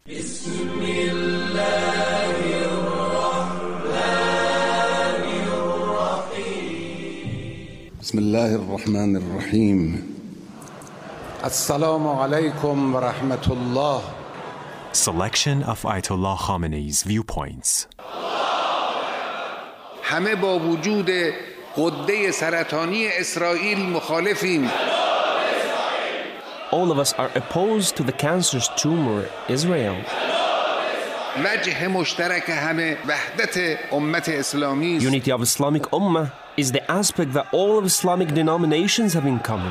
بسم الله الرحمن الرحیم. السلام علیکم و رحمت الله. Selection of Ayatollah Khamenei's viewpoints. همه با وجود غده سرطانی اسرائیل مخالفیم. All of us are opposed to the cancerous tumor, Israel. وجه مشترک همه وحدت امت اسلامی است. Unity of Islamic Ummah is the aspect that all of Islamic denominations have in common.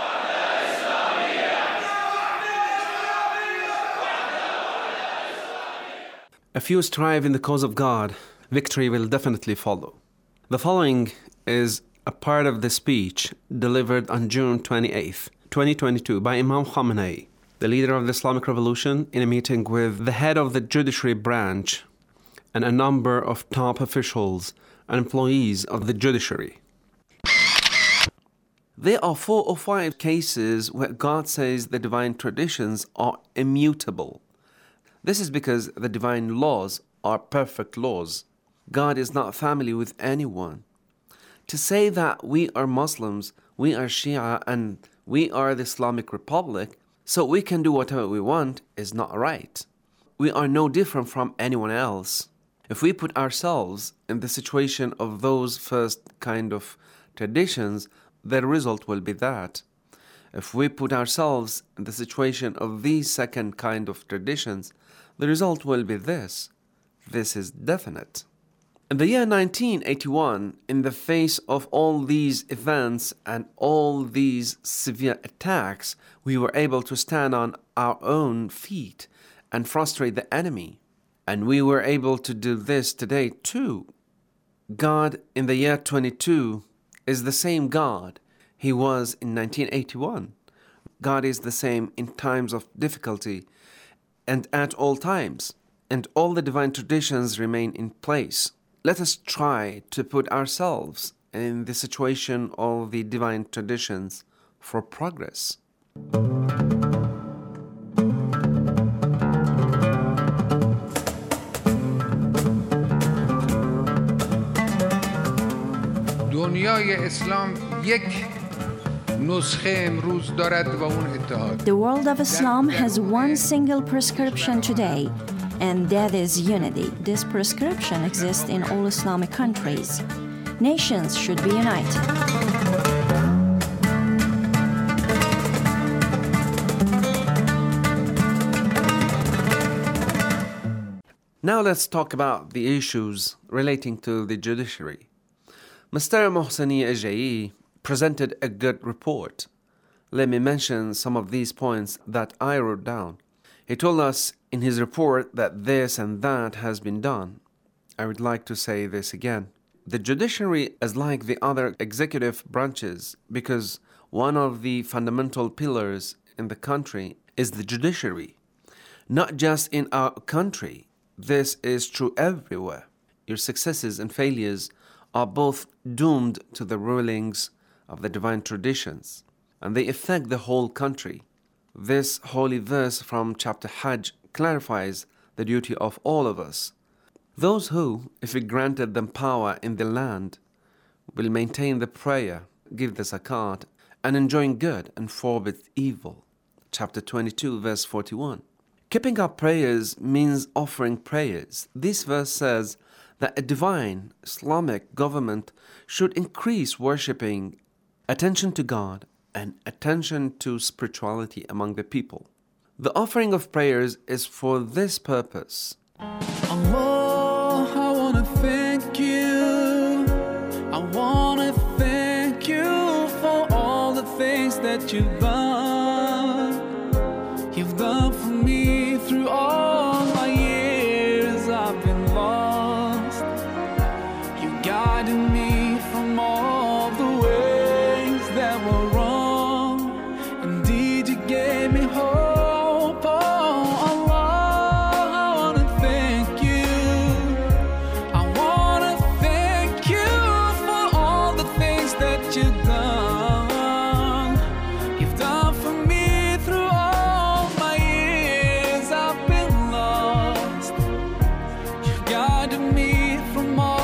If you strive in the cause of God, victory will definitely follow. The following is a part of the speech delivered on June 28th, 2022 by Imam Khamenei, the leader of the Islamic Revolution, in a meeting with the head of the judiciary branch and a number of top officials and employees of the judiciary. There are 4 or 5 cases where God says the divine traditions are immutable. This is because the divine laws are perfect laws. God is not family with anyone. To say that we are Muslims, we are Shia, and we are the Islamic Republic, so we can do whatever we want, is not right. We are no different from anyone else. If we put ourselves in the situation of those first kind of traditions, the result will be that. If we put ourselves in the situation of these second kind of traditions, the result will be this. This is definite. In the year 1981, in the face of all these events and all these severe attacks, we were able to stand on our own feet and frustrate the enemy. And we were able to do this today too. God in the year 22 is the same God He was in 1981. God is the same in times of difficulty and at all times. And all the divine traditions remain in place. Let us try to put ourselves in the situation of the divine traditions for progress. دنیای اسلام یک نسخه امروز دارد و اون اتحاد. The world of Islam has one single prescription today, and that is unity. This prescription exists in all Islamic countries. Nations should be united. Now let's talk about the issues relating to the judiciary. Mr. Mohseni Ejei presented a good report. Let me mention some of these points that I wrote down. He told us in his report that this and that has been done. I would like to say this again. The judiciary is like the other executive branches because one of the fundamental pillars in the country is the judiciary. Not just in our country. This is true everywhere. Your successes and failures are both doomed to the rulings of the divine traditions, and they affect the whole country. This holy verse from chapter Hajj clarifies the duty of all of us. Those who, if we granted them power in the land, will maintain the prayer, give the zakat, and enjoin good and forbid evil. Chapter 22, verse 41. Keeping up prayers means offering prayers. This verse says that a divine Islamic government should increase worshipping, attention to God, and attention to spirituality among the people. The offering of prayers is for this purpose. Allah, I want to thank you. I want to thank you for all the things that you've done. You've done for me through all my years I've been lost. You guided me from all the ways that were wrong. Indeed, you gave me hope. Oh, Allah, I want to thank you. I want to thank you for all the things that you've done. You've done reminded me from all